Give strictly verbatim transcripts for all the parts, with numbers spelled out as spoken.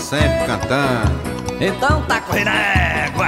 sempre cantando. Então tá correndo égua.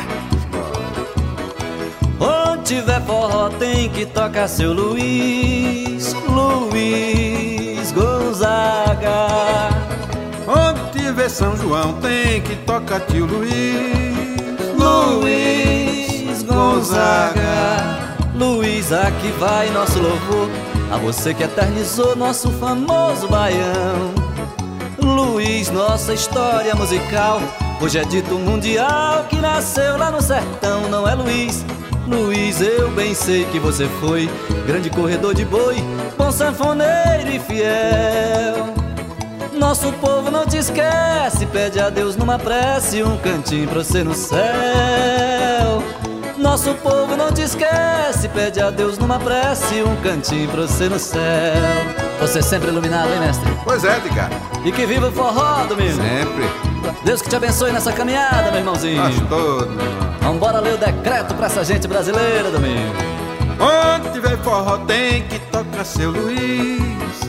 Onde tiver forró tem que tocar seu Luiz, Luiz Gonzaga. Onde tiver São João tem que tocar tio Luiz, Luiz Gonzaga. Luiz, aqui vai nosso louvor a você que eternizou nosso famoso baião. Luiz, nossa história musical hoje é dito mundial, que nasceu lá no sertão, não é Luiz? Luiz, eu bem sei que você foi grande corredor de boi, bom sanfoneiro e fiel. Nosso povo não te esquece, pede a Deus numa prece um cantinho pra você no céu. Nosso povo não te esquece, pede a Deus numa prece um cantinho pra você no céu. Você sempre iluminado, hein, mestre? Pois é, Edgar. E que viva o forró, domingo. Sempre. Deus que te abençoe nessa caminhada, meu irmãozinho. Faz todo, meu irmão. Vambora ler o decreto pra essa gente brasileira, domingo. Onde tiver forró tem que tocar seu Luiz,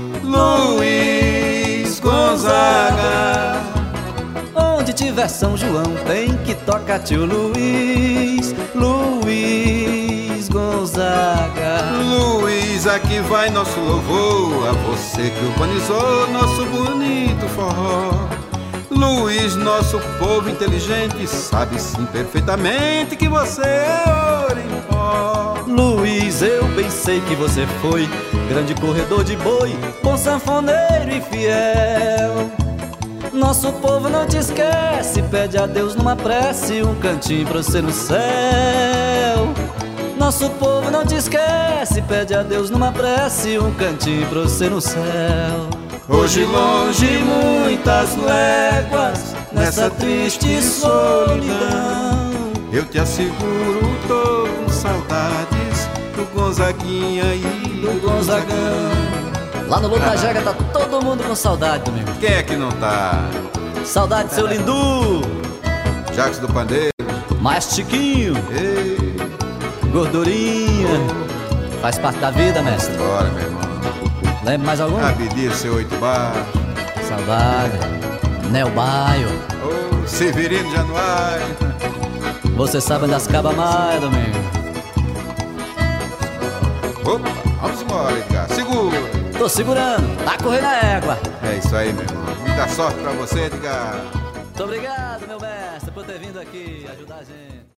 Luiz Gonzaga. Onde tiver São João tem que tocar tio Luiz, Luiz Gonzaga. Luiz, aqui vai nosso louvor a você que urbanizou nosso bonito forró. Luiz, nosso povo inteligente sabe sim perfeitamente que você é ouro em pó. Luiz, eu bem sei que você foi grande corredor de boi, bom sanfoneiro e fiel. Nosso povo não te esquece, pede a Deus numa prece um cantinho pra você no céu. Nosso povo não te esquece, pede a Deus numa prece um cantinho pra você no céu. Hoje longe muitas léguas, nessa triste solidão, eu te asseguro, tô com saudades do Gonzaguinha e do Gonzagão. Lá no Luta Jega tá todo mundo com saudade, domingo. Quem é que não tá? Saudade, seu Lindu, Jacques do Pandeiro, mais Chiquinho, ei, Gordurinha. Faz parte da vida, mestre. Bora, meu irmão. Lembra mais algum? Abidir, seu oito bar. Saudade. Nel Baio. Oh, Severino Januário. Você sabe das cabamaias, domingo. Opa, vamos embora, Edgar. Segura. Tô segurando, tá correndo a égua. É isso aí, meu irmão. Muita sorte pra você, Edgar. Muito obrigado, meu mestre, por ter vindo aqui ajudar a gente.